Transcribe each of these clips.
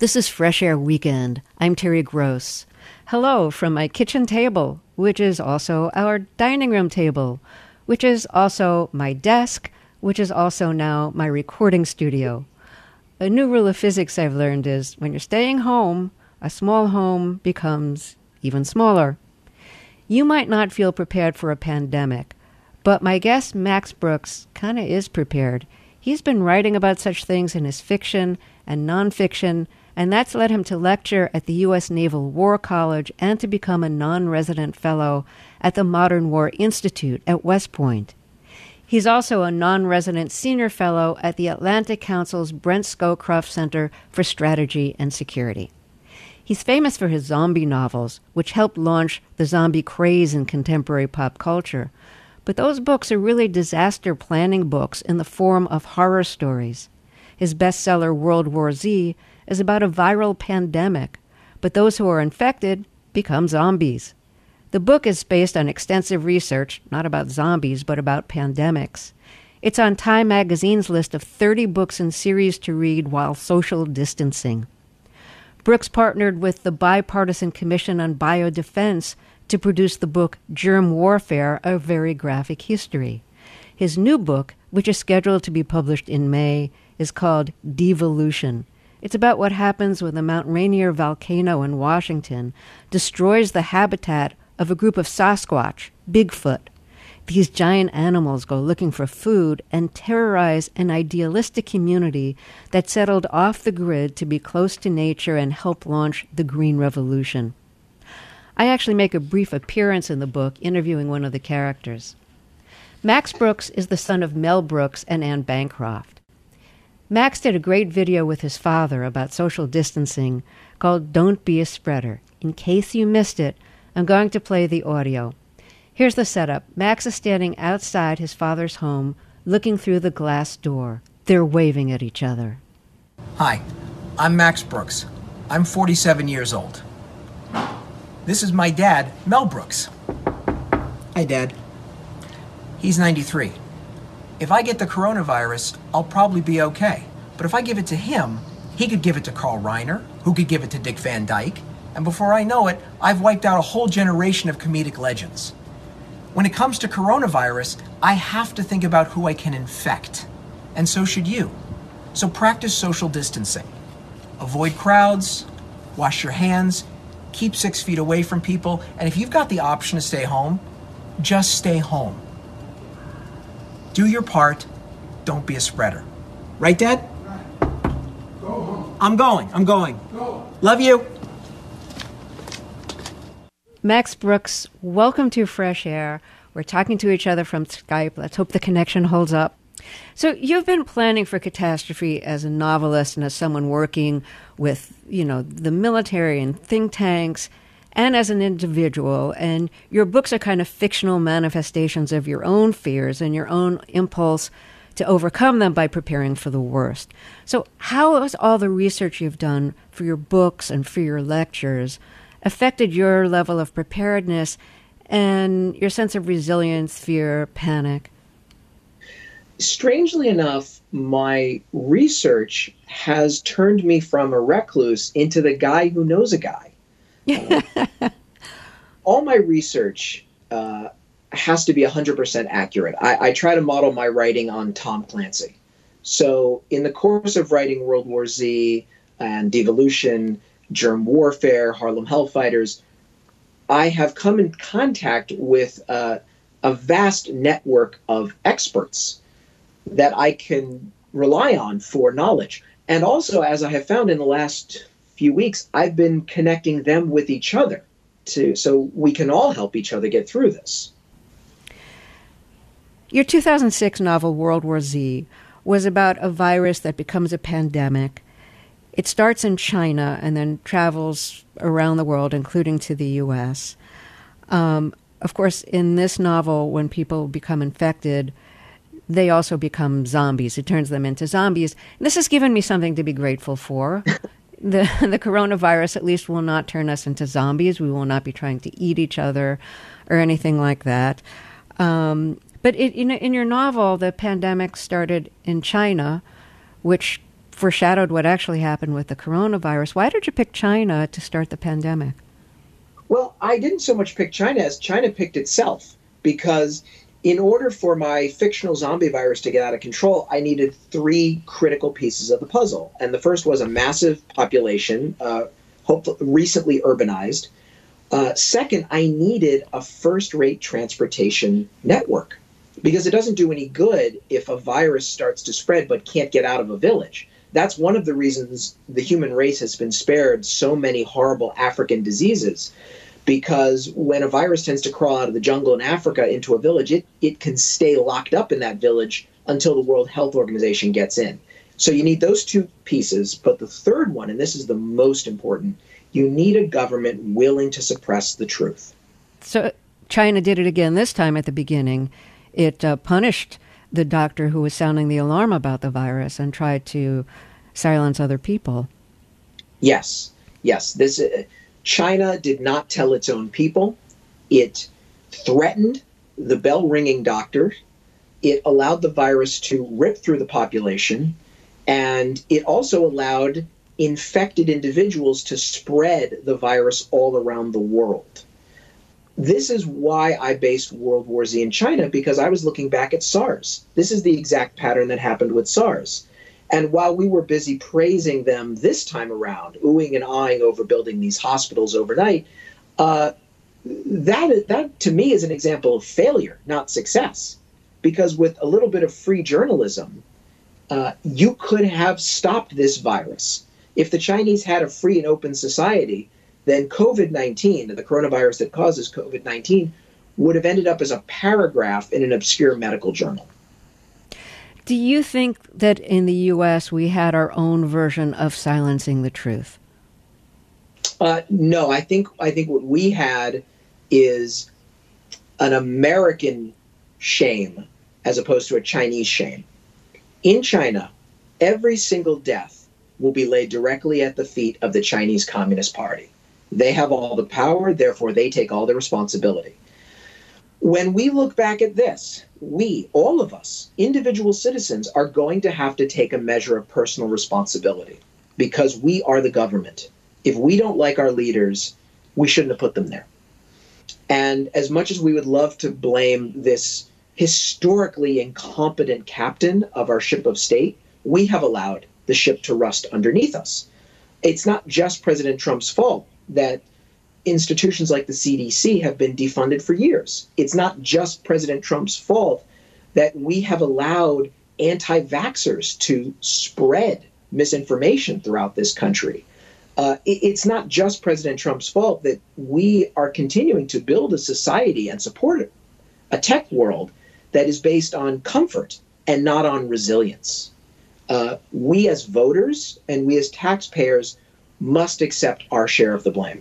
This is Fresh Air Weekend. I'm Terry Gross. Hello from my kitchen table, which is also our dining room table, which is also my desk, which is also now my recording studio. A new rule of physics I've learned is when you're staying home, a small home becomes even smaller. You might not feel prepared for a pandemic, but my guest Max Brooks kind of is prepared. He's been writing about such things in his fiction and nonfiction, and that's led him to lecture at the U.S. Naval War College and to become a non-resident fellow at the Modern War Institute at West Point. He's also a non-resident senior fellow at the Atlantic Council's Brent Scowcroft Center for Strategy and Security. He's famous for his zombie novels, which helped launch the zombie craze in contemporary pop culture. But those books are really disaster planning books in the form of horror stories. His bestseller, World War Z, is about a viral pandemic, but those who are infected become zombies. The book is based on extensive research, not about zombies, but about pandemics. It's on Time magazine's list of 30 books and series to read while social distancing. Brooks partnered with the Bipartisan Commission on Biodefense to produce the book Germ Warfare, A Very Graphic History. His new book, which is scheduled to be published in May, is called Devolution. It's about what happens when the Mount Rainier volcano in Washington destroys the habitat of a group of Sasquatch, Bigfoot. These giant animals go looking for food and terrorize an idealistic community that settled off the grid to be close to nature and help launch the Green Revolution. I actually make a brief appearance in the book, interviewing one of the characters. Max Brooks is the son of Mel Brooks and Anne Bancroft. Max did a great video with his father about social distancing called Don't Be a Spreader. In case you missed it, I'm going to play the audio. Here's the setup. Max is standing outside his father's home, looking through the glass door. They're waving at each other. Hi, I'm Max Brooks. I'm 47 years old. This is my dad, Mel Brooks. Hi, Dad. He's 93. If I get the coronavirus, I'll probably be okay. But if I give it to him, he could give it to Carl Reiner, who could give it to Dick Van Dyke, and before I know it, I've wiped out a whole generation of comedic legends. When it comes to coronavirus, I have to think about who I can infect. And so should you. So practice social distancing. Avoid crowds, wash your hands, keep 6 feet away from people, and if you've got the option to stay home, just stay home. Do your part, don't be a spreader. Right, Dad? Right. Go home. I'm going. Go. Love you. Max Brooks, welcome to Fresh Air. We're talking to each other from Skype. Let's hope the connection holds up. So you've been planning for catastrophe as a novelist and as someone working with, the military and think tanks and as an individual. And your books are kind of fictional manifestations of your own fears and your own impulse to overcome them by preparing for the worst. So how has all the research you've done for your books and for your lectures affected your level of preparedness and your sense of resilience, fear, panic? Strangely enough, my research has turned me from a recluse into the guy who knows a guy. All my research has to be 100% accurate. I try to model my writing on Tom Clancy. So in the course of writing World War Z and Devolution, Germ Warfare, Harlem Hellfighters, I have come in contact with a vast network of experts that I can rely on for knowledge. And also, as I have found in the last few weeks, I've been connecting them with each other so we can all help each other get through this. Your 2006 novel, World War Z, was about a virus that becomes a pandemic. It starts in China and then travels around the world, including to the U.S. Of course, in this novel, when people become infected, they also become zombies. It turns them into zombies. This has given me something to be grateful for. The coronavirus at least will not turn us into zombies. We will not be trying to eat each other or anything like that. But in your novel, the pandemic started in China, which foreshadowed what actually happened with the coronavirus. Why did you pick China to start the pandemic? Well, I didn't so much pick China as China picked itself, because in order for my fictional zombie virus to get out of control, I needed three critical pieces of the puzzle. And the first was a massive population, hopefully recently urbanized. Second, I needed a first-rate transportation network, because it doesn't do any good if a virus starts to spread but can't get out of a village. That's one of the reasons the human race has been spared so many horrible African diseases, because when a virus tends to crawl out of the jungle in Africa into a village, it can stay locked up in that village until the World Health Organization gets in. So you need those two pieces. But the third one, and this is the most important, you need a government willing to suppress the truth. So China did it again this time at the beginning. It punished the doctor who was sounding the alarm about the virus and tried to silence other people. Yes. China did not tell its own people. It threatened the bell-ringing doctor. It allowed the virus to rip through the population. And it also allowed infected individuals to spread the virus all around the world. This is why I based World War Z in China, because I was looking back at SARS. This is the exact pattern that happened with SARS. And while we were busy praising them this time around, oohing and aahing over building these hospitals overnight, that to me is an example of failure, not success. Because with a little bit of free journalism, you could have stopped this virus. If the Chinese had a free and open society, then COVID-19, the coronavirus that causes COVID-19, would have ended up as a paragraph in an obscure medical journal. Do you think that in the U.S. we had our own version of silencing the truth? No, I think what we had is an American shame as opposed to a Chinese shame. In China, every single death will be laid directly at the feet of the Chinese Communist Party. They have all the power, therefore they take all the responsibility. When we look back at this, we, all of us, individual citizens, are going to have to take a measure of personal responsibility, because we are the government. If we don't like our leaders, we shouldn't have put them there. And as much as we would love to blame this historically incompetent captain of our ship of state, we have allowed the ship to rust underneath us. It's not just President Trump's fault that institutions like the CDC have been defunded for years. It's not just President Trump's fault that we have allowed anti-vaxxers to spread misinformation throughout this country. It's not just President Trump's fault that we are continuing to build a society and support a tech world that is based on comfort and not on resilience. We as voters and we as taxpayers must accept our share of the blame.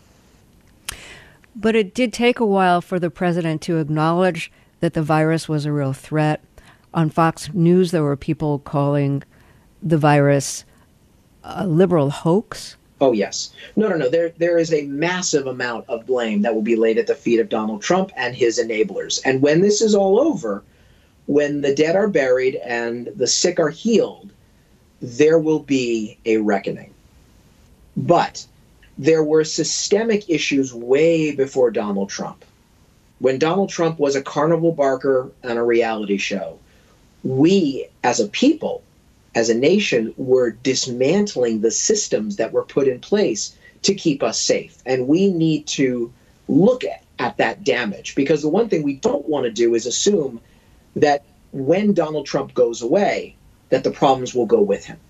But it did take a while for the president to acknowledge that the virus was a real threat. On Fox News, there were people calling the virus a liberal hoax. Oh, yes. No. There is a massive amount of blame that will be laid at the feet of Donald Trump and his enablers. And when this is all over, when the dead are buried and the sick are healed, there will be a reckoning. But there were systemic issues way before Donald Trump. When Donald Trump was a carnival barker on a reality show, we as a people, as a nation, were dismantling the systems that were put in place to keep us safe. And we need to look at that damage, because the one thing we don't want to do is assume that when Donald Trump goes away, that the problems will go with him.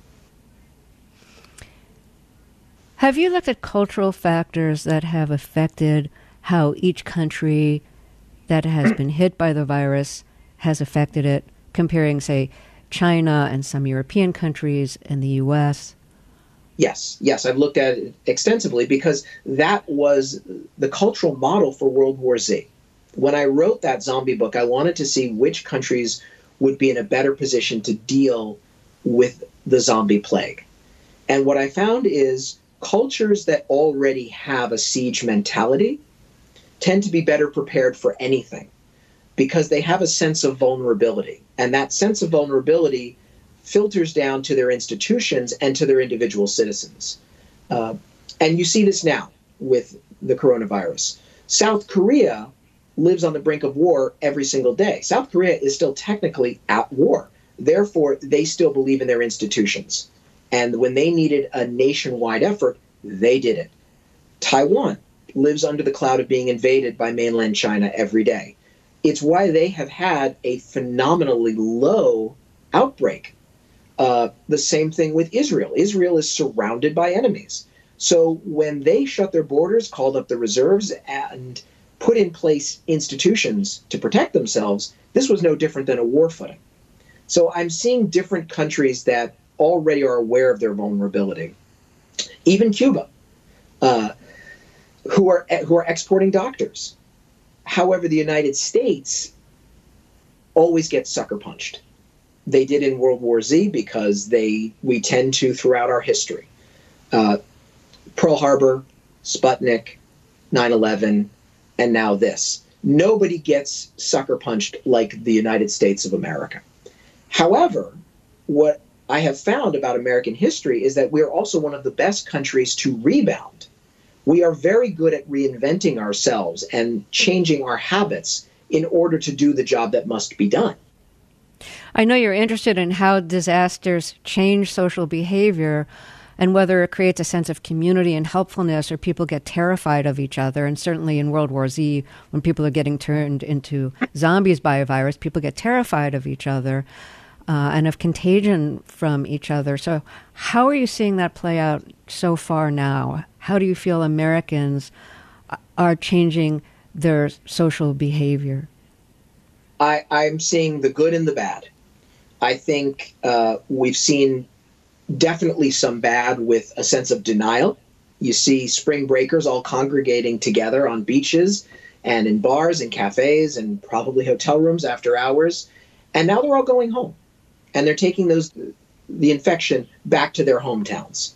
Have you looked at cultural factors that have affected how each country that has been hit by the virus has affected it, comparing, say, China and some European countries and the U.S.? Yes, I've looked at it extensively, because that was the cultural model for World War Z. When I wrote that zombie book, I wanted to see which countries would be in a better position to deal with the zombie plague. And what I found is cultures that already have a siege mentality tend to be better prepared for anything, because they have a sense of vulnerability. And that sense of vulnerability filters down to their institutions and to their individual citizens. And you see this now with the coronavirus. South Korea lives on the brink of war every single day. South Korea is still technically at war. Therefore, they still believe in their institutions. And when they needed a nationwide effort, they did it. Taiwan lives under the cloud of being invaded by mainland China every day. It's why they have had a phenomenally low outbreak. The same thing with Israel. Israel is surrounded by enemies. So when they shut their borders, called up the reserves, and put in place institutions to protect themselves, this was no different than a war footing. So I'm seeing different countries that already are aware of their vulnerability. Even Cuba, who are exporting doctors. However, the United States always gets sucker punched. They did in World War Z because we tend to throughout our history. Pearl Harbor, Sputnik, 9/11, and now this. Nobody gets sucker punched like the United States of America. However, what I have found about American history is that we're also one of the best countries to rebound. We are very good at reinventing ourselves and changing our habits in order to do the job that must be done. I know you're interested in how disasters change social behavior and whether it creates a sense of community and helpfulness or people get terrified of each other. And certainly in World War Z, when people are getting turned into zombies by a virus, people get terrified of each other and of contagion from each other. So how are you seeing that play out so far now? How do you feel Americans are changing their social behavior? I'm seeing the good and the bad. I think we've seen definitely some bad with a sense of denial. You see spring breakers all congregating together on beaches and in bars and cafes and probably hotel rooms after hours. And now they're all going home. And they're taking the infection back to their hometowns.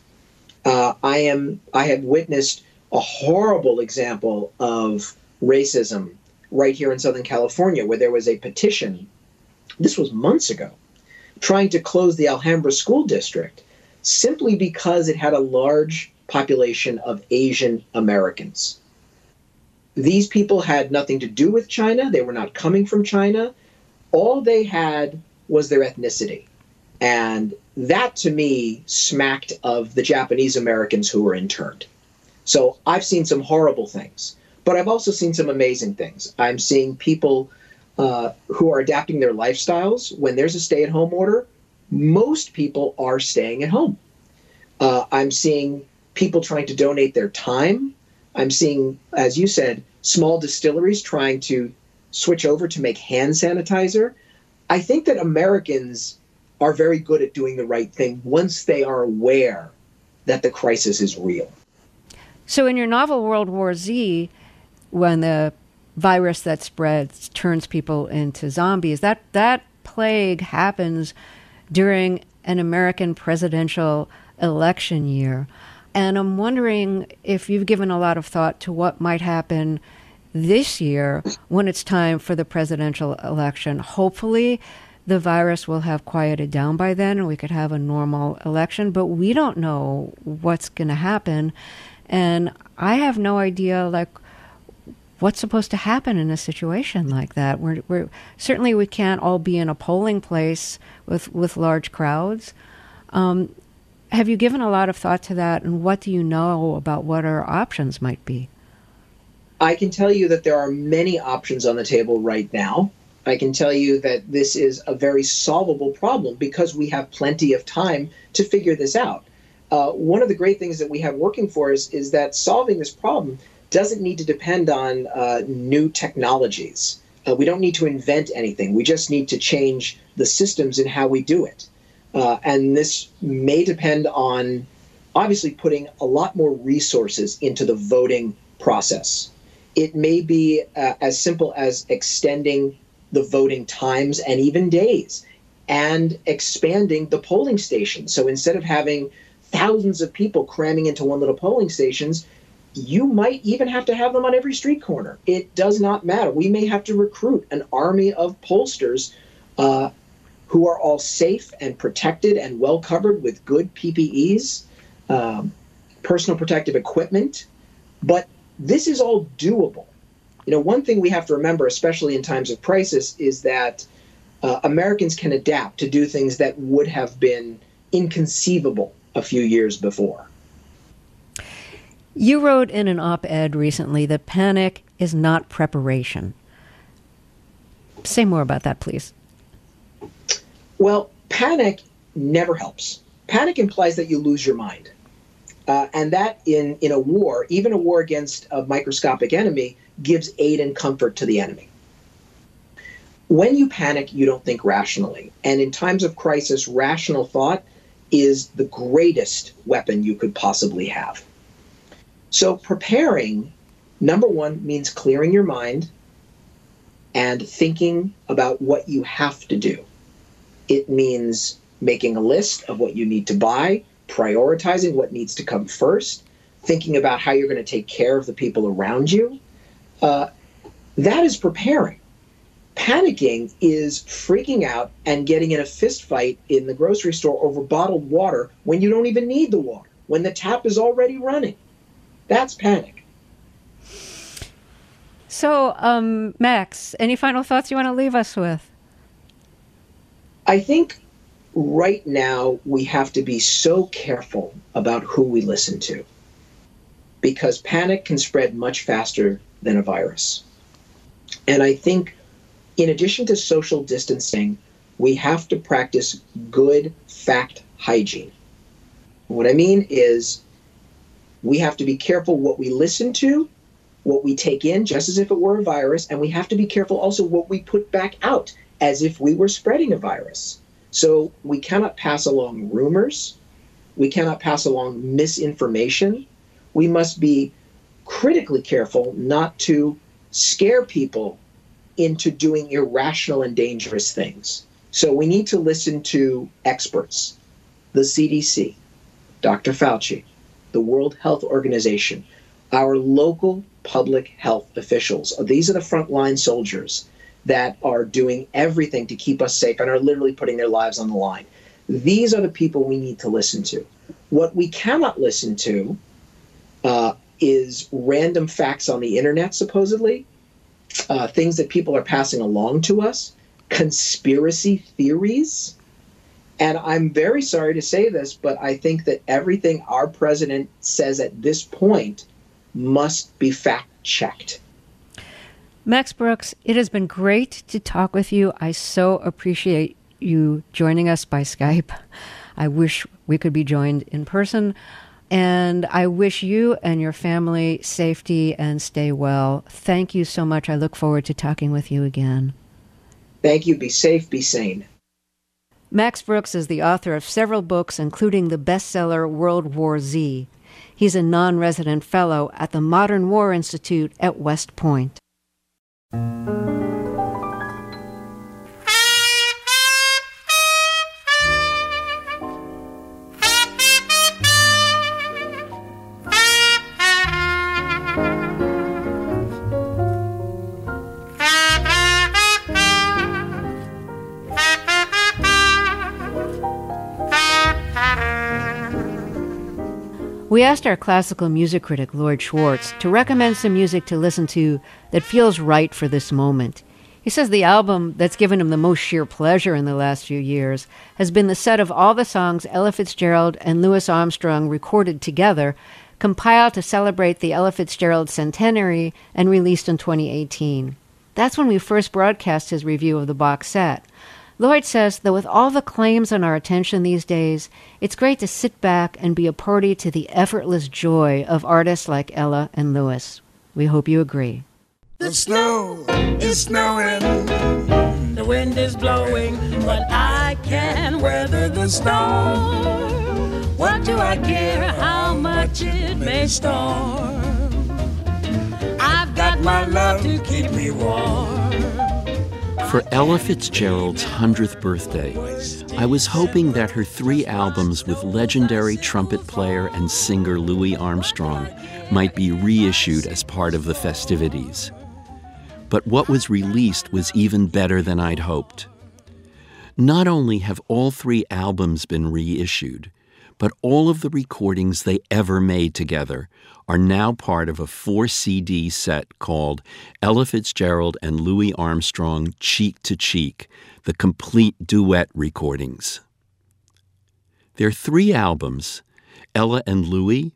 I have witnessed a horrible example of racism right here in Southern California, where there was a petition, this was months ago, trying to close the Alhambra School District simply because it had a large population of Asian Americans. These people had nothing to do with China. They were not coming from China. All they had was their ethnicity. And that, to me, smacked of the Japanese Americans who were interned. So I've seen some horrible things, but I've also seen some amazing things. I'm seeing people who are adapting their lifestyles. When there's a stay-at-home order, most people are staying at home. I'm seeing people trying to donate their time. I'm seeing, as you said, small distilleries trying to switch over to make hand sanitizer. I think that Americans are very good at doing the right thing once they are aware that the crisis is real. So in your novel World War Z, when the virus that spreads turns people into zombies, that plague happens during an American presidential election year. And I'm wondering if you've given a lot of thought to what might happen this year when it's time for the presidential election. Hopefully, the virus will have quieted down by then and we could have a normal election, but we don't know what's going to happen. And I have no idea, what's supposed to happen in a situation like that. We're certainly we can't all be in a polling place with large crowds. Have you given a lot of thought to that, and what do you know about what our options might be? I can tell you that there are many options on the table right now. I can tell you that this is a very solvable problem because we have plenty of time to figure this out. One of the great things that we have working for us is that solving this problem doesn't need to depend on new technologies. We don't need to invent anything. We just need to change the systems and how we do it. And this may depend on obviously putting a lot more resources into the voting process. It may be as simple as extending the voting times and even days and expanding the polling stations. So instead of having thousands of people cramming into one little polling stations, you might even have to have them on every street corner. It does not matter. We may have to recruit an army of pollsters who are all safe and protected and well covered with good PPEs, personal protective equipment. But this is all doable. One thing we have to remember, especially in times of crisis, is that Americans can adapt to do things that would have been inconceivable a few years before. You wrote in an op-ed recently that panic is not preparation. Say more about that, please. Well, panic never helps. Panic implies that you lose your mind. And that in a war, even a war against a microscopic enemy, gives aid and comfort to the enemy. When you panic, you don't think rationally. And in times of crisis, rational thought is the greatest weapon you could possibly have. So preparing, number one, means clearing your mind and thinking about what you have to do. It means making a list of what you need to buy, prioritizing what needs to come first, thinking about how you're going to take care of the people around you. That is preparing. Panicking is freaking out and getting in a fist fight in the grocery store over bottled water when you don't even need the water, when the tap is already running. That's panic. So, Max, any final thoughts you want to leave us with? I think right now we have to be so careful about who we listen to, because panic can spread much faster than a virus. And I think in addition to social distancing, we have to practice good fact hygiene. What I mean is we have to be careful what we listen to, what we take in, just as if it were a virus, and we have to be careful also what we put back out, as if we were spreading a virus. So we cannot pass along rumors. We cannot pass along misinformation. We must be critically careful not to scare people into doing irrational and dangerous things. So we need to listen to experts, the CDC, Dr. Fauci, the World Health Organization, our local public health officials. These are the frontline soldiers that are doing everything to keep us safe and are literally putting their lives on the line. These are the people we need to listen to. What we cannot listen to is random facts on the internet, supposedly, things that people are passing along to us, conspiracy theories. And I'm very sorry to say this, but I think that everything our president says at this point must be fact-checked. Max Brooks, it has been great to talk with you. I so appreciate you joining us by Skype. I wish we could be joined in person. And I wish you and your family safety and stay well. Thank you so much. I look forward to talking with you again. Thank you. Be safe, be sane. Max Brooks is the author of several books, including the bestseller World War Z. He's a non-resident fellow at the Modern War Institute at West Point. We asked our classical music critic, Lloyd Schwartz, to recommend some music to listen to that feels right for this moment. He says the album that's given him the most sheer pleasure in the last few years has been the set of all the songs Ella Fitzgerald and Louis Armstrong recorded together, compiled to celebrate the Ella Fitzgerald centenary and released in 2018. That's when we first broadcast his review of the box set. Lloyd says that with all the claims on our attention these days, it's great to sit back and be a party to the effortless joy of artists like Ella and Louis. We hope you agree. The snow is snowing, the wind is blowing, but I can weather the storm. What do I care how much it may storm? I've got my love to keep me warm. For Ella Fitzgerald's 100th birthday, I was hoping that her 3 albums with legendary trumpet player and singer Louis Armstrong might be reissued as part of the festivities. But what was released was even better than I'd hoped. Not only have all 3 albums been reissued, but all of the recordings they ever made together are now part of a 4-CD set called Ella Fitzgerald and Louis Armstrong Cheek to Cheek, the complete duet recordings. Their 3 albums, Ella and Louis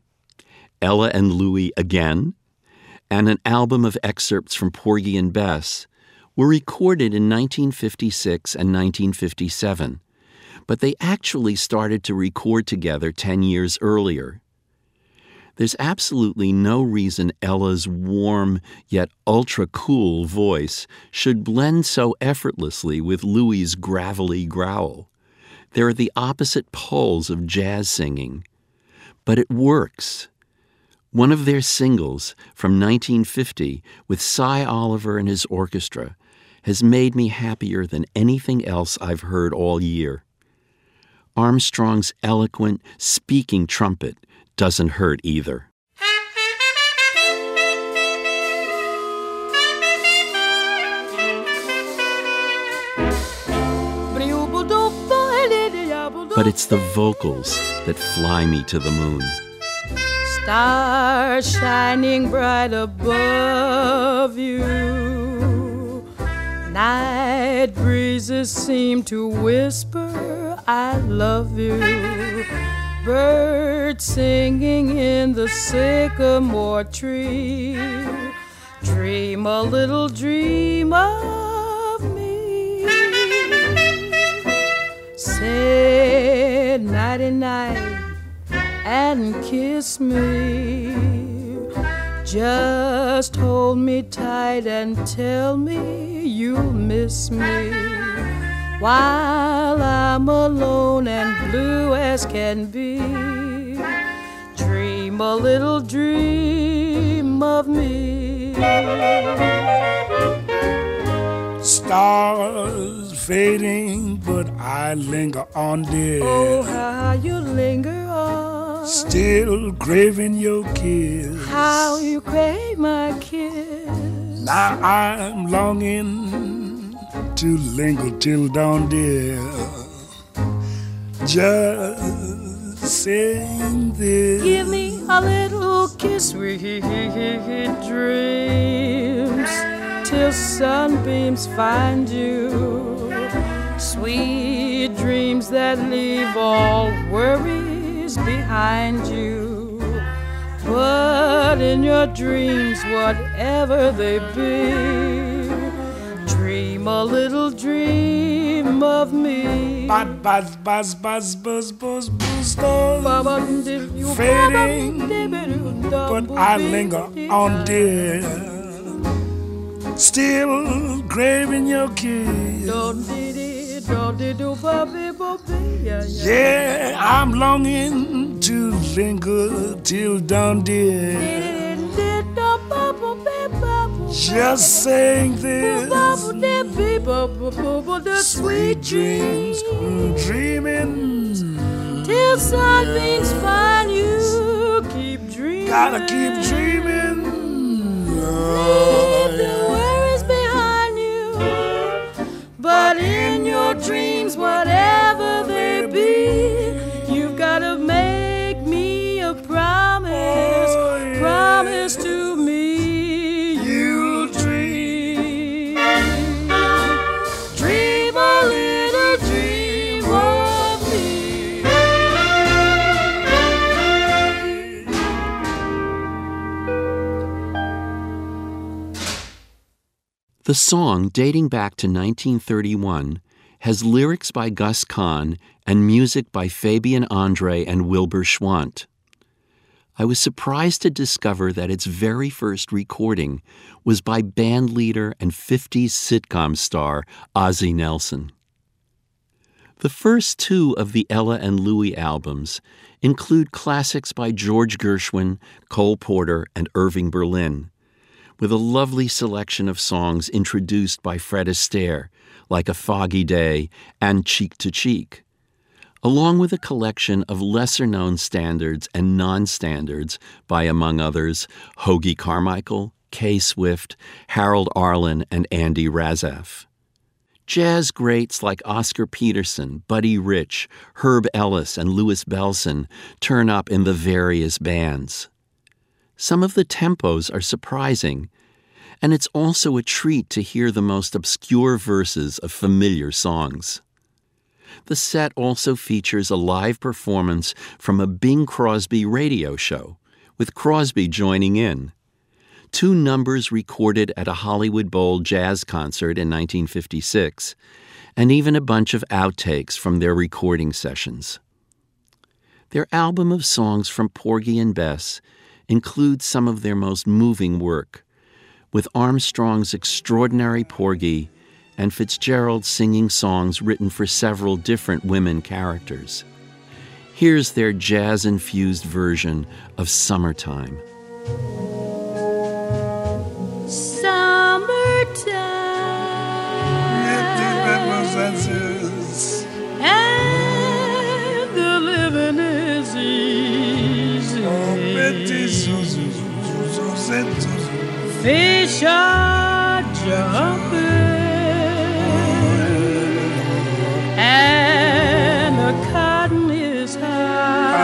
Again, and an album of excerpts from Porgy and Bess, were recorded in 1956 and 1957, but they actually started to record together 10 years earlier. There's absolutely no reason Ella's warm yet ultra-cool voice should blend so effortlessly with Louis's gravelly growl. They're the opposite poles of jazz singing. But it works. One of their singles from 1950 with Cy Oliver and his orchestra has made me happier than anything else I've heard all year. Armstrong's eloquent, speaking trumpet doesn't hurt either. But it's the vocals that fly me to the moon. Stars shining bright above you. Night breezes seem to whisper, I love you. Birds singing in the sycamore tree. Dream a little dream of me. Say nighty-night and kiss me. Just hold me tight and tell me you'll miss me while I'm alone and blue as can be. Dream a little dream of me. Stars fading, but I linger on, dear. Oh, how you linger on. Still craving your kiss. How you crave my kiss. Now I'm longing to linger till dawn, dear. Just saying this. Give me a little kiss, sweet dreams, till sunbeams find you. Sweet dreams that leave all worries behind you. But in your dreams, whatever they be, dream a little dream of me. Buzz, buzz, buzz, buzz, buzz, buzz, stars fading, but I linger on, dear. Still craving your kiss. Yeah, I'm longing to linger till dawn, dear. Just saying this. Sweet dreams, dreaming till sunbeams find you. Keep dreaming. Gotta keep dreaming. Leave the worries behind you. But in your dreams, whatever they be, you've gotta make me a promise. Oh, yeah. Promise to me you'll dream. Dream a little dream of me. The song, dating back to 1931, has lyrics by Gus Kahn and music by Fabian Andre and Wilbur Schwant. I was surprised to discover that its very first recording was by bandleader and 50s sitcom star Ozzie Nelson. The first 2 of the Ella and Louis albums include classics by George Gershwin, Cole Porter, and Irving Berlin, with a lovely selection of songs introduced by Fred Astaire, like A Foggy Day and Cheek to Cheek, along with a collection of lesser-known standards and non-standards by, among others, Hoagy Carmichael, Kay Swift, Harold Arlen, and Andy Razaf. Jazz greats like Oscar Peterson, Buddy Rich, Herb Ellis, and Louis Bellson turn up in the various bands. Some of the tempos are surprising, and it's also a treat to hear the most obscure verses of familiar songs. The set also features a live performance from a Bing Crosby radio show, with Crosby joining in. 2 numbers recorded at a Hollywood Bowl jazz concert in 1956, and even a bunch of outtakes from their recording sessions. Their album of songs from Porgy and Bess includes some of their most moving work, with Armstrong's extraordinary Porgy and Fitzgerald singing songs written for several different women characters. Here's their jazz-infused version of Summertime. And the living is easy. Fish are jumping, and the cotton is high.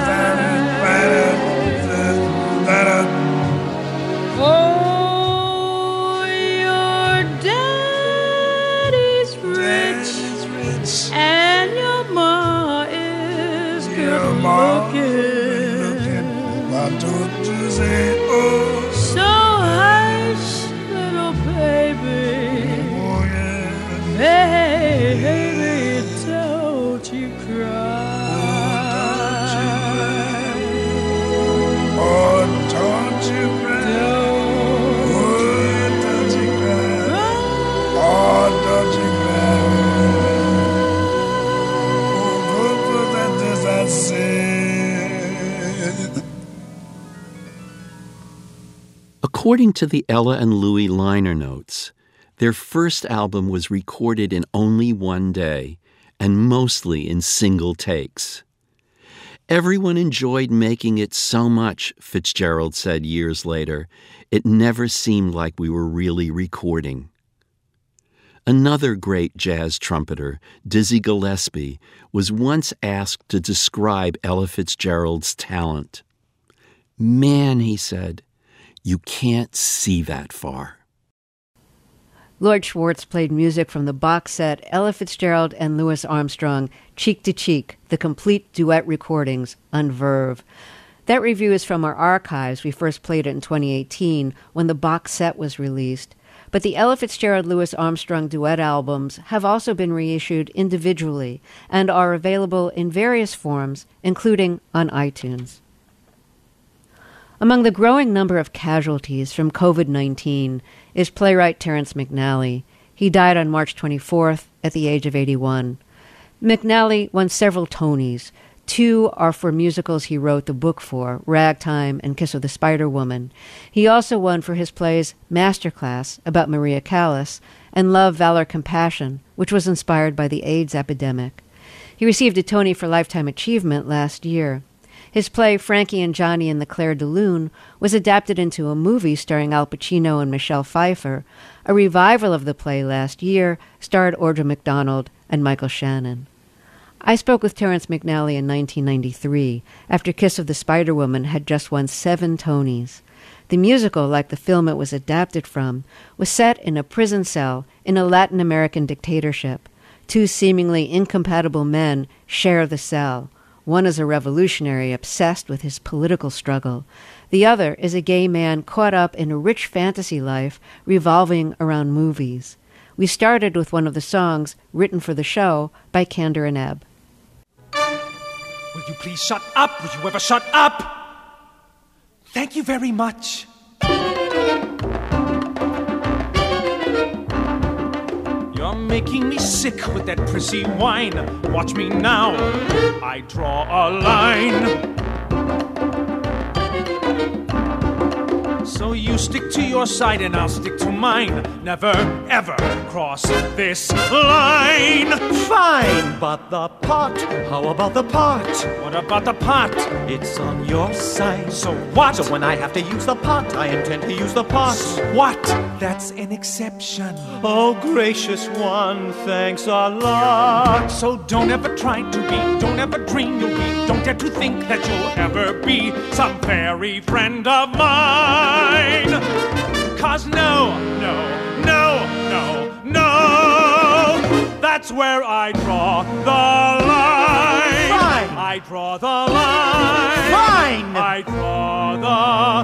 Oh, your daddy's rich, and your ma is good looking. Why don't you say, oh? So hush, little baby. Oh, yeah. Baby, don't you cry. Oh, don't you cry. Don't you cry. Oh, don't you cry. Oh, good for that, as I said. According to the Ella and Louie liner notes, their first album was recorded in only one day and mostly in single takes. Everyone enjoyed making it so much, Fitzgerald said years later, it never seemed like we were really recording. Another great jazz trumpeter, Dizzy Gillespie, was once asked to describe Ella Fitzgerald's talent. Man, he said, you can't see that far. Lord Schwartz played music from the box set Ella Fitzgerald and Louis Armstrong, Cheek to Cheek, the complete duet recordings on Verve. That review is from our archives. We first played it in 2018 when the box set was released. But the Ella Fitzgerald-Louis Armstrong duet albums have also been reissued individually and are available in various forms, including on iTunes. Among the growing number of casualties from COVID-19 is playwright Terrence McNally. He died on March 24th at the age of 81. McNally won several Tonys. 2 are for musicals he wrote the book for, Ragtime and Kiss of the Spider-Woman. He also won for his plays Masterclass, about Maria Callas, and Love, Valor, Compassion, which was inspired by the AIDS epidemic. He received a Tony for Lifetime Achievement last year. His play Frankie and Johnny and the Clair de Lune was adapted into a movie starring Al Pacino and Michelle Pfeiffer. A revival of the play last year starred Audra McDonald and Michael Shannon. I spoke with Terrence McNally in 1993, after Kiss of the Spider-Woman had just won 7 Tonys. The musical, like the film it was adapted from, was set in a prison cell in a Latin American dictatorship. 2 seemingly incompatible men share the cell. One is a revolutionary obsessed with his political struggle. The other is a gay man caught up in a rich fantasy life revolving around movies. We started with one of the songs written for the show by Kander and Ebb. Will you please shut up? Would you ever shut up? Thank you very much. You're making me sick with that prissy wine. Watch me now. I draw a line. So you stick to your side and I'll stick to mine. Never, ever cross this line. Fine, but the pot, how about the pot? What about the pot? It's on your side. So what? So when I have to use the pot, I intend to use the pot. What? That's an exception. Oh, gracious one, thanks a lot. So don't ever try to be, don't ever dream you'll be, don't dare to think that you'll ever be some fairy friend of mine. 'Cause no, that's where I draw the line. Fine. I draw the line. Fine. I draw the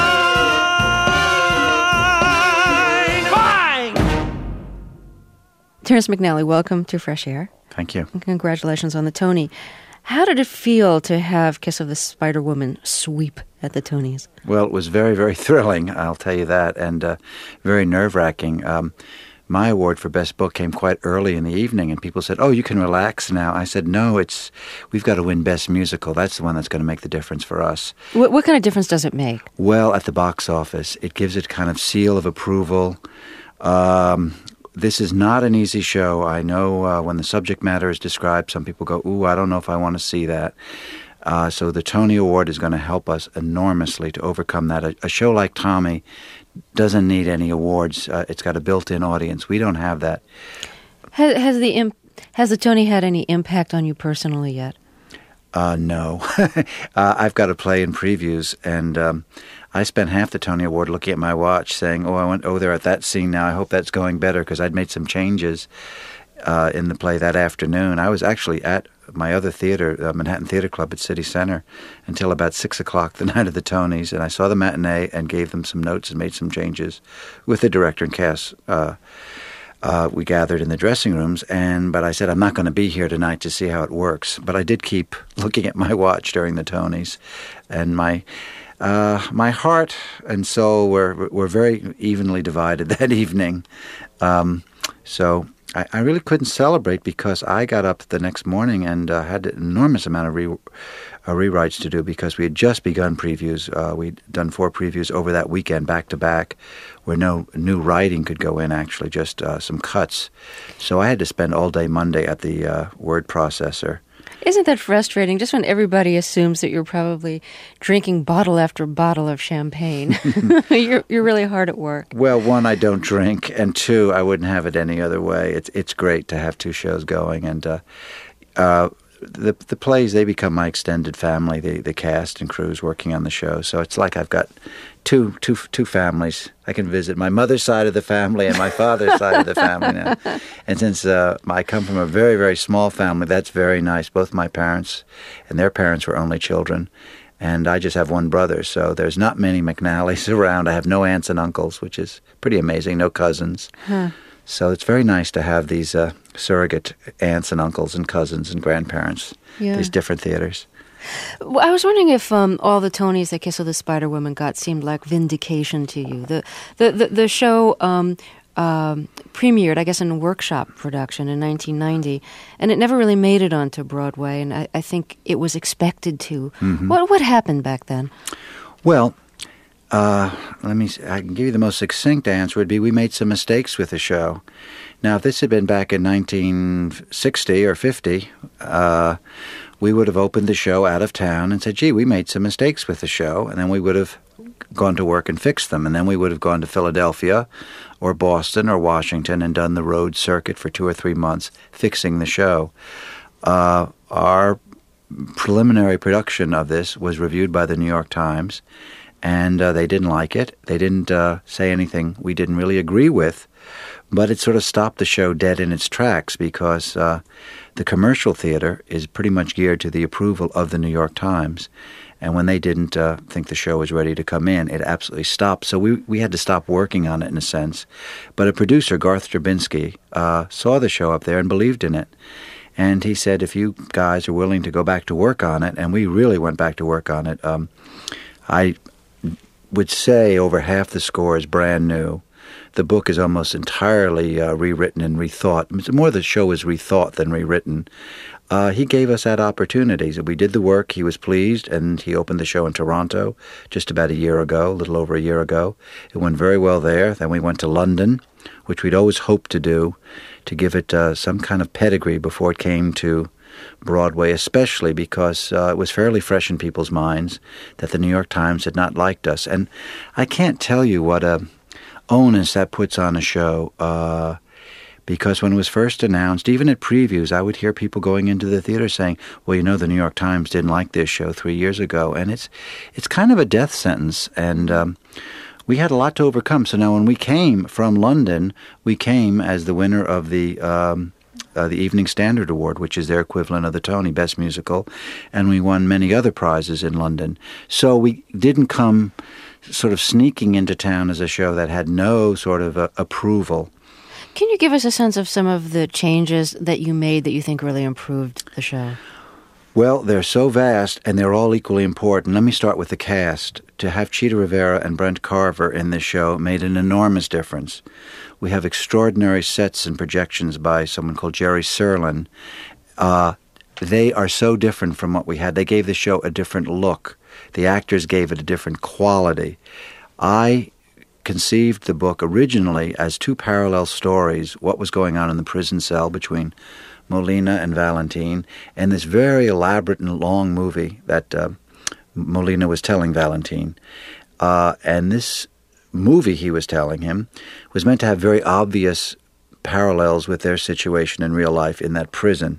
line. Fine. Terrence McNally, welcome to Fresh Air. Thank you. And congratulations on the Tony. How did it feel to have Kiss of the Spider Woman sweep at the Tonys? Well, it was very, very thrilling, I'll tell you that, and very nerve-wracking. My award for Best Book came quite early in the evening, and people said, "Oh, you can relax now." I said, "No, we've got to win Best Musical. That's the one that's going to make the difference for us." What kind of difference does it make? Well, at the box office, it gives it kind of seal of approval. This is not an easy show. I know when the subject matter is described, some people go, "Ooh, I don't know if I want to see that." So the Tony Award is going to help us enormously to overcome that. A show like Tommy doesn't need any awards. It's got a built-in audience. We don't have that. Has the Tony had any impact on you personally yet? No. I've got to play in previews, and I spent half the Tony Award looking at my watch saying, they're at that scene now. I hope that's going better, because I'd made some changes in the play that afternoon. I was actually at my other theater, Manhattan Theater Club at City Center, until about 6 o'clock the night of the Tonys, and I saw the matinee and gave them some notes and made some changes with the director and cast. We gathered in the dressing rooms, but I said, I'm not going to be here tonight to see how it works. But I did keep looking at my watch during the Tonys, and my heart and soul were very evenly divided that evening. So I really couldn't celebrate, because I got up the next morning and had an enormous amount of rewrites to do, because we had just begun previews. We'd done 4 previews over that weekend, back to back, where no new writing could go in, actually, just some cuts. So I had to spend all day Monday at the word processor. Isn't that frustrating? Just when everybody assumes that you're probably drinking bottle after bottle of champagne, you're really hard at work. Well, 1, I don't drink, and 2, I wouldn't have it any other way. It's great to have 2 shows going, and the plays, they become my extended family. The cast and crews working on the show, so it's like I've got two families. I can visit my mother's side of the family and my father's side of the family now. And since I come from a very, very small family, that's very nice. Both my parents and their parents were only children, and I just have one brother, so there's not many McNallys around. I have no aunts and uncles, which is pretty amazing, no cousins. Huh. So it's very nice to have these surrogate aunts and uncles and cousins and grandparents, these different theaters. Well, I was wondering if all the Tonys that Kiss of the Spider Woman got seemed like vindication to you. The show premiered, I guess, in a workshop production in 1990, and it never really made it onto Broadway, and I think it was expected to. Mm-hmm. What happened back then? Well, I can give you the most succinct answer would be we made some mistakes with the show. Now, if this had been back in 1960 or 50, we would have opened the show out of town and said, gee, we made some mistakes with the show, and then we would have gone to work and fixed them, and then we would have gone to Philadelphia or Boston or Washington and done the road circuit for 2 or 3 months fixing the show. Our preliminary production of this was reviewed by the New York Times, and they didn't like it. They didn't say anything we didn't really agree with, but it sort of stopped the show dead in its tracks, because the commercial theater is pretty much geared to the approval of the New York Times. And when they didn't think the show was ready to come in, it absolutely stopped. So we had to stop working on it, in a sense. But a producer, Garth Drabinsky, saw the show up there and believed in it. And he said, if you guys are willing to go back to work on it, and we really went back to work on it, I would say over half the score is brand new. The book is almost entirely rewritten and rethought. More the show is rethought than rewritten. he gave us that opportunity. So we did the work, he was pleased, and he opened the show in Toronto just about a year ago, a little over a year ago. It went very well there. Then we went to London, which we'd always hoped to do, to give it some kind of pedigree before it came to Broadway, especially because it was fairly fresh in people's minds that the New York Times had not liked us. And I can't tell you what a onus that puts on a show, because when it was first announced, even at previews, I would hear people going into the theater saying, well, you know, the New York Times didn't like this show 3 years ago. And it's kind of a death sentence. And we had a lot to overcome. So now when we came from London, we came as the winner of the Evening Standard Award, which is their equivalent of the Tony Best Musical, and we won many other prizes in London. So we didn't come sort of sneaking into town as a show that had no sort of approval. Can you give us a sense of some of the changes that you made that you think really improved the show? Well, they're so vast, and they're all equally important. Let me start with the cast. To have Chita Rivera and Brent Carver in this show made an enormous difference. We have extraordinary sets and projections by someone called Jerry Serlin. They are so different from what we had. They gave the show a different look. The actors gave it a different quality. I conceived the book originally as two parallel stories, what was going on in the prison cell between Molina and Valentine, and this very elaborate and long movie that Molina was telling Valentine. And this movie he was telling him was meant to have very obvious parallels with their situation in real life in that prison.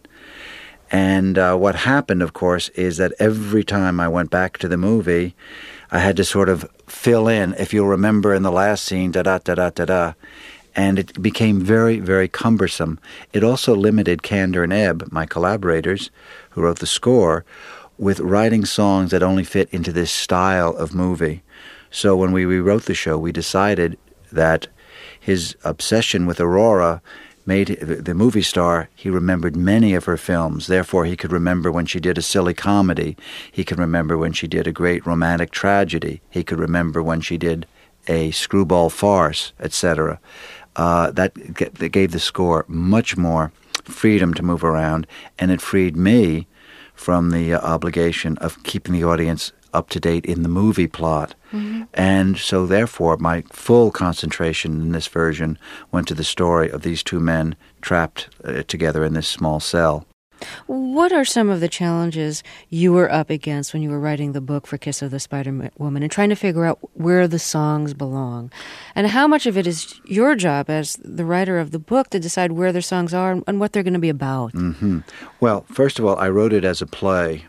And what happened, of course, is that every time I went back to the movie, I had to sort of fill in, if you'll remember in the last scene, da-da-da-da-da-da. And it became very, very cumbersome. It also limited Kander and Ebb, my collaborators, who wrote the score, with writing songs that only fit into this style of movie. So when we rewrote the show, we decided that his obsession with Aurora made the movie star, he remembered many of her films. Therefore, he could remember when she did a silly comedy. He could remember when she did a great romantic tragedy. He could remember when she did a screwball farce, etc. That gave the score much more freedom to move around, and it freed me from the obligation of keeping the audience up to date in the movie plot. Mm-hmm. And so therefore my full concentration in this version went to the story of these two men trapped together in this small cell. What are some of the challenges you were up against when you were writing the book for Kiss of the Spider Woman and trying to figure out where the songs belong? And how much of it is your job as the writer of the book to decide where their songs are and what they're going to be about? Mm-hmm. Well, first of all, I wrote it as a play.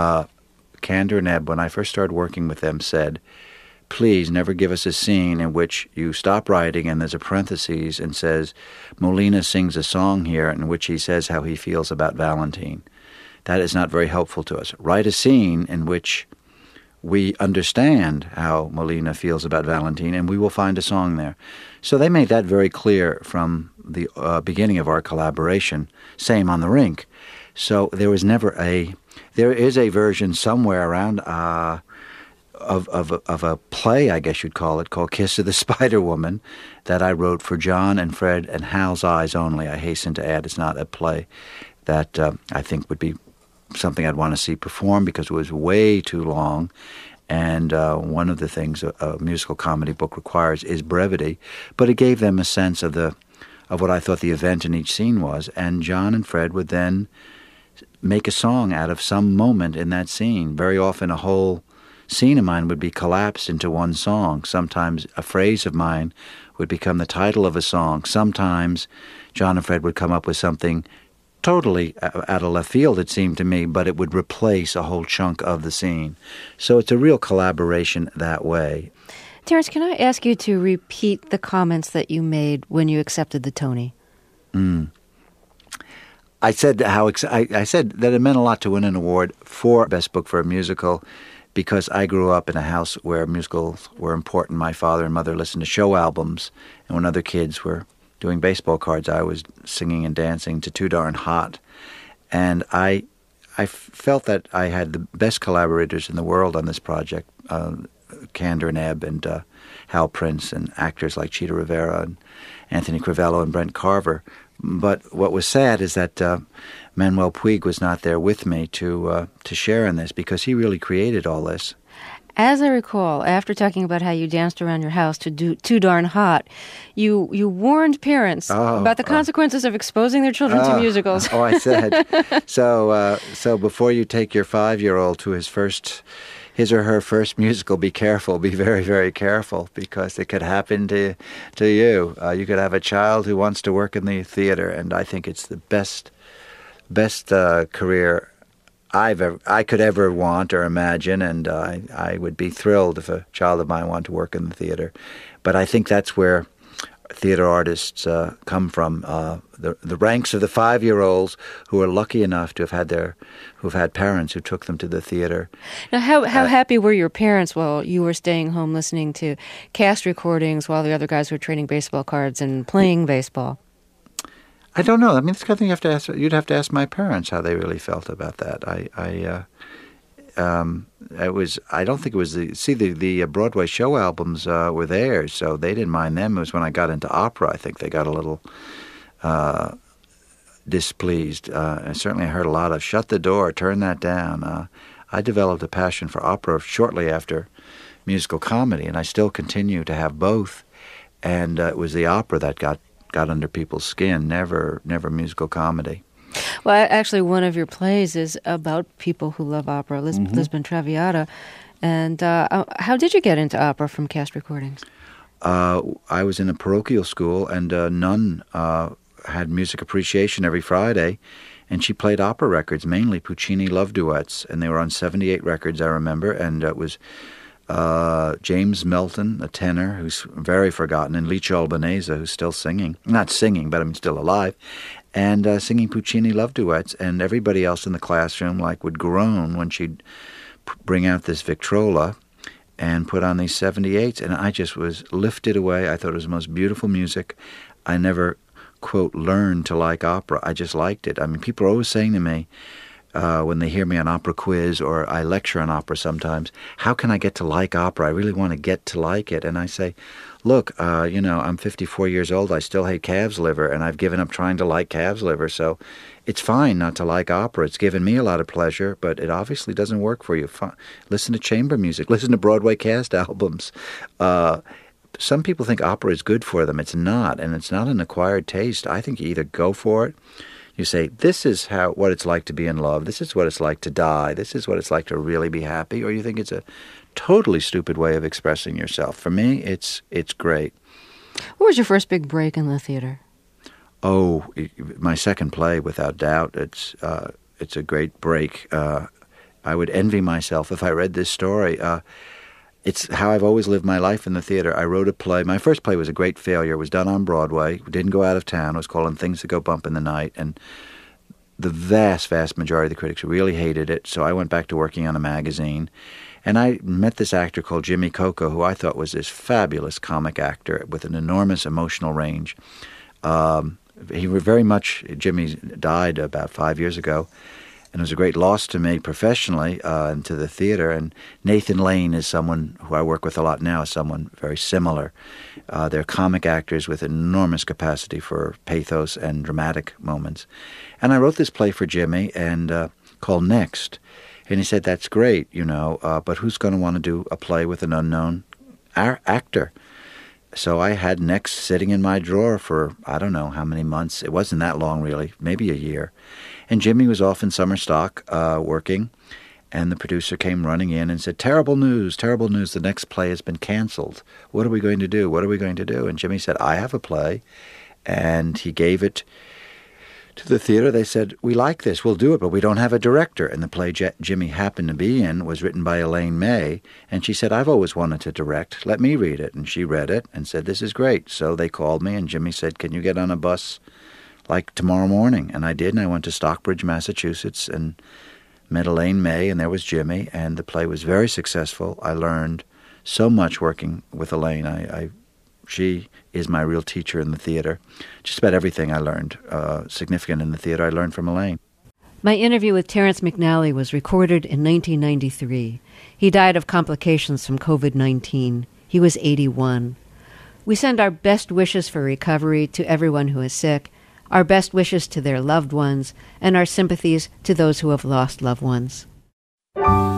Kander and Ebb, when I first started working with them, said, please never give us a scene in which you stop writing and there's a parenthesis and says, Molina sings a song here in which he says how he feels about Valentine. That is not very helpful to us. Write a scene in which we understand how Molina feels about Valentine, and we will find a song there. So they made that very clear from the beginning of our collaboration. Same on the rink. So there was never there is a version somewhere around of a play, I guess you'd call it, called Kiss of the Spider Woman, that I wrote for John and Fred and Hal's eyes only. I hasten to add, it's not a play that I think would be something I'd want to see performed because it was way too long. And one of the things a musical comedy book requires is brevity. But it gave them a sense of what I thought the event in each scene was. And John and Fred would then make a song out of some moment in that scene. Very often a whole scene of mine would be collapsed into one song. Sometimes a phrase of mine would become the title of a song. Sometimes John and Fred would come up with something totally out of left field, it seemed to me, but it would replace a whole chunk of the scene. So it's a real collaboration that way. Terence, can I ask you to repeat the comments that you made when you accepted the Tony? I said I said that it meant a lot to win an award for Best Book for a Musical because I grew up in a house where musicals were important. My father and mother listened to show albums, and when other kids were doing baseball cards, I was singing and dancing to Too Darn Hot. And I felt that I had the best collaborators in the world on this project, Kander and Ebb and Hal Prince and actors like Chita Rivera and Anthony Crivello and Brent Carver. But what was sad is that Manuel Puig was not there with me to share in this, because he really created all this. As I recall, after talking about how you danced around your house to do Too Darn Hot, you warned parents about the consequences of exposing their children to musicals. I said. So before you take your 5-year-old to his or her first musical, be careful. Be very, very careful, because it could happen to you. You could have a child who wants to work in the theater, and I think it's the best career I could ever want or imagine, and I would be thrilled if a child of mine wanted to work in the theater. But I think that's where theater artists come from, the ranks of the 5-year-olds who are lucky enough to who've had parents who took them to the theater. Now, how happy were your parents while you were staying home listening to cast recordings while the other guys were trading baseball cards and playing baseball? I don't know. I mean, it's the kind of thing you'd have to ask my parents how they really felt about that. I don't think it was the Broadway show albums were theirs, so they didn't mind them. It was when I got into opera, I think they got a little displeased. And certainly I heard a lot of "shut the door, turn that down." I developed a passion for opera shortly after musical comedy, and I still continue to have both. And it was the opera that got under people's skin, never musical comedy. Well, actually, one of your plays is about people who love opera, Lisbon Traviata. And how did you get into opera from cast recordings? I was in a parochial school, and a nun had music appreciation every Friday, and she played opera records, mainly Puccini love duets, and they were on 78 records, I remember, and it was James Melton, a tenor who's very forgotten, and Licia Albanese, who's still singing. Not singing, but I mean still alive. And singing Puccini love duets, and everybody else in the classroom would groan when she'd bring out this Victrola and put on these 78s, and I just was lifted away. I thought it was the most beautiful music. I never, quote, learned to like opera. I just liked it. I mean, people are always saying to me, when they hear me on opera quiz, or I lecture on opera sometimes, how can I get to like opera? I really want to get to like it. And I say, look, I'm 54 years old. I still hate calves liver, and I've given up trying to like calves liver. So it's fine not to like opera. It's given me a lot of pleasure, but it obviously doesn't work for you. Listen to chamber music. Listen to Broadway cast albums. Some people think opera is good for them. It's not, and it's not an acquired taste. I think you either go for it. You say, this is what it's like to be in love. This is what it's like to die. This is what it's like to really be happy. Or you think it's a totally stupid way of expressing yourself. For me, it's great. What was your first big break in the theater? Oh, my second play, without doubt. It's a great break. I would envy myself if I read this story. It's how I've always lived my life in the theater. I wrote a play. My first play was a great failure. It was done on Broadway. It didn't go out of town. It was called Things That Go Bump in the Night. And the vast majority of the critics really hated it. So I went back to working on a magazine. And I met this actor called Jimmy Coco, who I thought was this fabulous comic actor with an enormous emotional range. Jimmy died about 5 years ago. And it was a great loss to me professionally and to the theater. And Nathan Lane is someone who I work with a lot now, someone very similar. They're comic actors with enormous capacity for pathos and dramatic moments. And I wrote this play for Jimmy and called Next. And he said, that's great, but who's going to want to do a play with an unknown actor? So I had Next sitting in my drawer for I don't know how many months. It wasn't that long, really, maybe a year. And Jimmy was off in summer stock working, and the producer came running in and said, terrible news, the next play has been canceled. What are we going to do? And Jimmy said, I have a play. And he gave it to the theater. They said, we like this, we'll do it, but we don't have a director. And the play Jimmy happened to be in was written by Elaine May, and she said, I've always wanted to direct. Let me read it. And she read it and said, this is great. So they called me, and Jimmy said, can you get on a bus tomorrow morning? And I did, and I went to Stockbridge, Massachusetts, and met Elaine May, and there was Jimmy, and the play was very successful. I learned so much working with Elaine. She is my real teacher in the theater. Just about everything I learned significant in the theater, I learned from Elaine. My interview with Terrence McNally was recorded in 1993. He died of complications from COVID-19. He was 81. We send our best wishes for recovery to everyone who is sick. our best wishes to their loved ones, and our sympathies to those who have lost loved ones.